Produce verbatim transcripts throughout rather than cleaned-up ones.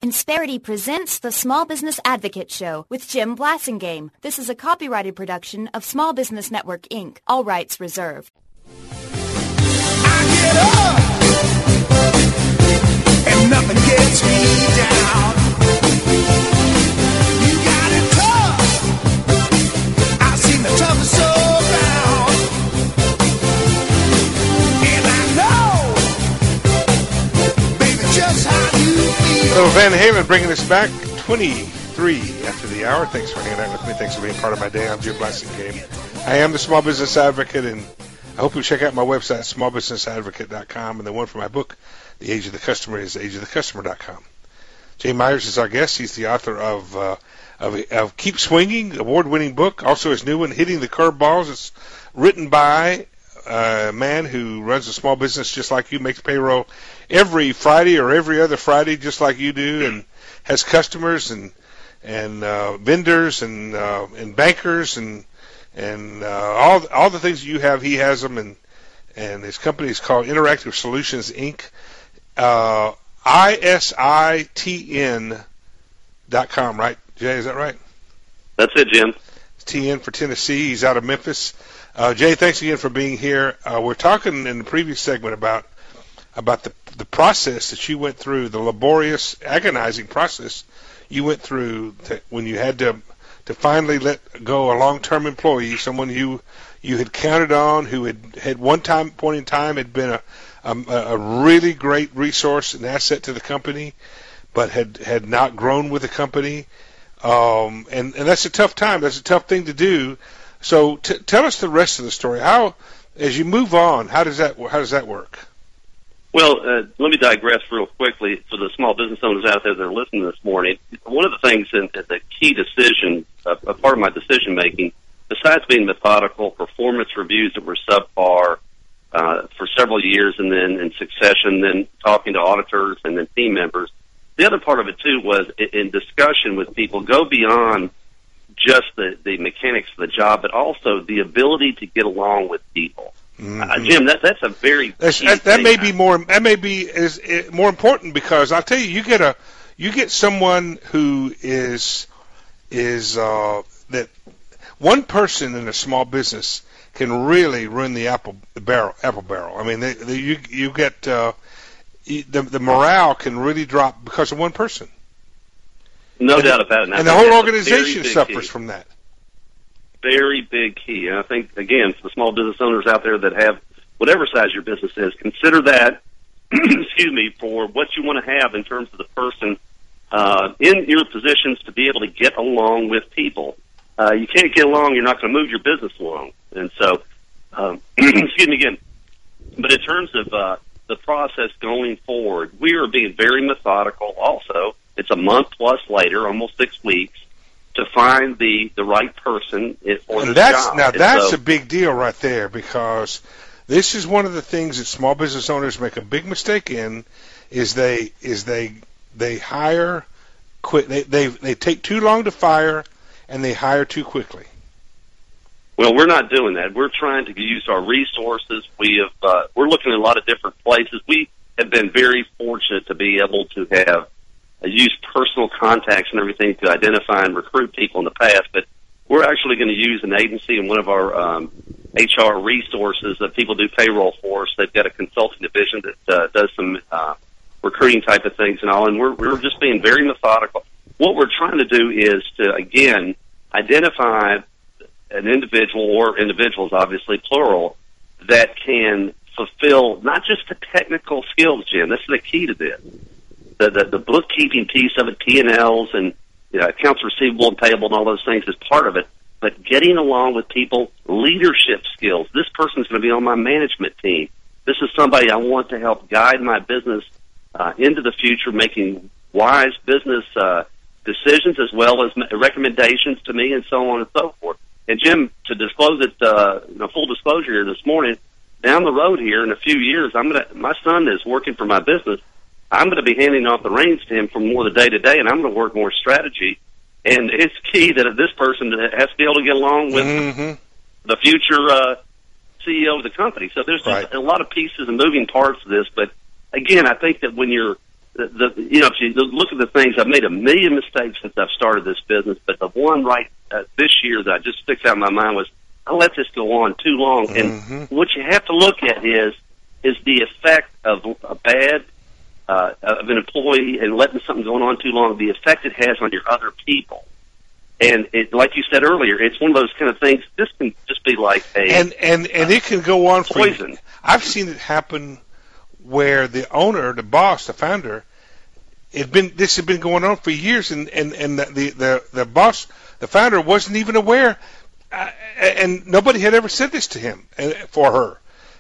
Insperity presents the Small Business Advocate Show with Jim Blasingame. This is a copyrighted production of Small Business Network, Incorporated. All rights reserved. I get up, and nothing gets me down. You got it tough. I've seen the toughest around. And I know, baby, just how you feel. Little Van Halen bringing us back twenty-three after the hour. Thanks for hanging out with me. Thanks for being part of my day. I'm Jim Blasingame. I am the Small Business Advocate, and I hope you check out my website, small business advocate dot com, and the one for my book, The Age of the Customer, is age of the customer dot com. Jay Myers is our guest. He's the author of uh, of, of Keep Swinging, award-winning book. Also his new one, Hitting the Curveballs. It's written by a man who runs a small business just like you, makes payroll every Friday or every other Friday just like you do, and has customers and and uh, vendors and uh, and bankers and and uh, all all the things you have, he has them, and and his company is called Interactive Solutions Incorporated. Uh, I S I T N dot com, right, Jay? Is that right? That's it, Jim. T N for Tennessee. He's out of Memphis. Uh, Jay, thanks again for being here. Uh, we're talking in the previous segment about about the the process that you went through, the laborious, agonizing process you went through to, when you had to to finally let go a long-term employee, someone you you had counted on, who had had one time point in time had been a a, a really great resource and asset to the company, but had had not grown with the company, um, and and that's a tough time. That's a tough thing to do. So t- tell us the rest of the story. How, as you move on, how does that how does that work? Well, uh, let me digress real quickly for the small business owners out there that are listening this morning. One of the things in, in the key decision, uh, a part of my decision making, besides being methodical, performance reviews that were subpar uh, for several years, and then in succession, then talking to auditors and then team members. The other part of it too was in, in discussion with people, go beyond just the, the mechanics of the job, but also the ability to get along with people. Mm-hmm. Uh, Jim, that that's a very that's, that, that may be more that may be is, is more important, because I'll tell you, you get a you get someone who is is uh, that one person in a small business can really ruin the apple the barrel apple barrel. I mean, they, they, you you get uh, the the morale can really drop because of one person. No and, doubt about it. And, and the whole organization suffers key. from that. Very big key. And I think, again, for the small business owners out there that have whatever size your business is, consider that, excuse me, for what you want to have in terms of the person uh, in your positions to be able to get along with people. Uh, you can't get along, you're not going to move your business along. And so, um, excuse me again, but in terms of uh, the process going forward, we are being very methodical also. It's a month plus later, almost six weeks, to find the, the right person for the job. Now, that's so, a big deal right there, because this is one of the things that small business owners make a big mistake in, is they is they they hire quick. They they they take too long to fire, and they hire too quickly. Well, we're not doing that. We're trying to use our resources. We have uh, we're looking at a lot of different places. We have been very fortunate to be able to have uh, used personal contacts and everything to identify and recruit people in the past, but we're actually going to use an agency in one of our um, H R resources that people do payroll for us. They've got a consulting division that uh, does some uh, recruiting type of things and all, and we're, we're just being very methodical. What we're trying to do is to, again, identify an individual, or individuals, obviously, plural, that can fulfill not just the technical skills, Jim. This is the key to this. The, the, the bookkeeping piece of it, P and L's and you know, accounts receivable and payable and all those things is part of it. But getting along with people, leadership skills. This person's going to be on my management team. This is somebody I want to help guide my business uh, into the future, making wise business uh, decisions as well as recommendations to me and so on and so forth. And, Jim, to disclose it, uh, you know, full disclosure here this morning, down the road here in a few years, I'm gonna. My son is working for my business. I'm going to be handing off the reins to him for more the day-to-day, and I'm going to work more strategy. And it's key that this person has to be able to get along with mm-hmm. the future uh, C E O of the company. So there's just right. a lot of pieces and moving parts to this. But, again, I think that when you're the, the you know, if you look at the things, I've made a million mistakes since I've started this business, but the one right uh, this year that just sticks out in my mind was I let this go on too long. Mm-hmm. And what you have to look at is is the effect of a bad uh, of an employee and letting something go on too long, the effect it has on your other people. And it, like you said earlier, it's one of those kind of things. This can just be like a and and and it can go on for poison. I've seen it happen where the owner, the boss, the founder, it been this had been going on for years, and and and the the the, the boss, the founder, wasn't even aware, uh, and nobody had ever said this to him uh, for her,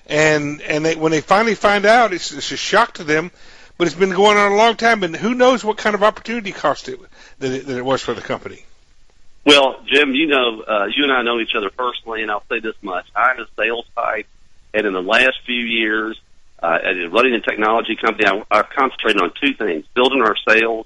and and they, when they finally find out, it's, it's a shock to them. But it's been going on a long time, and who knows what kind of opportunity cost it that it, that it was for the company. Well, Jim, you know, uh, you and I know each other personally, and I'll say this much. I'm a sales type, and in the last few years, uh, running a technology company, I, I've concentrated on two things: building our sales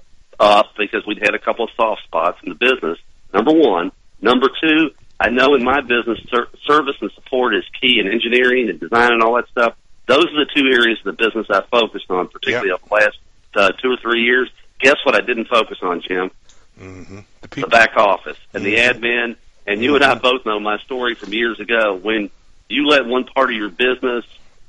up because we'd had a couple of soft spots in the business, number one. Number two, I know in my business, ser- service and support is key in engineering and design and all that stuff. Those are the two areas of the business I focused on, particularly Yep. over the last uh, two or three years. Guess what I didn't focus on, Jim? Mm-hmm. The, The back office and the admin. And you and I both know my story from years ago. When you let one part of your business,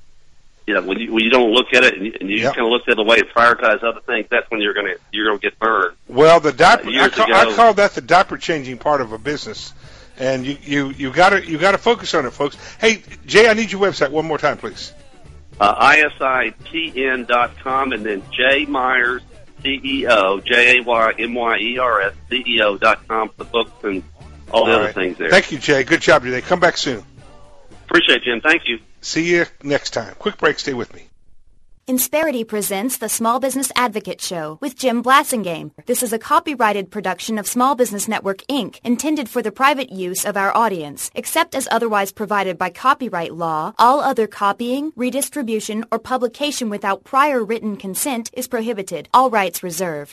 you know, when you when you don't look at it and you, and you Yep. kind of look at the way to prioritize other things, that's when you're gonna you're gonna get burned. Well, the diaper, Uh, I, years call, ago- I call that the diaper changing part of a business, and you you you got to you got to focus on it, folks. Hey, Jay, I need your website one more time, please. Uh, I S I T N dot com and then Jay Myers, C E O, J A Y M Y E R S, C E O dot com for the books and all the All other right. things there. Thank you, Jay. Good job today. Come back soon. Appreciate it, Jim. Thank you. See you next time. Quick break. Stay with me. Insperity presents the Small Business Advocate Show with Jim Blassingame. This is a copyrighted production of Small Business Network, Incorporated, intended for the private use of our audience. Except as otherwise provided by copyright law, all other copying, redistribution, or publication without prior written consent is prohibited. All rights reserved.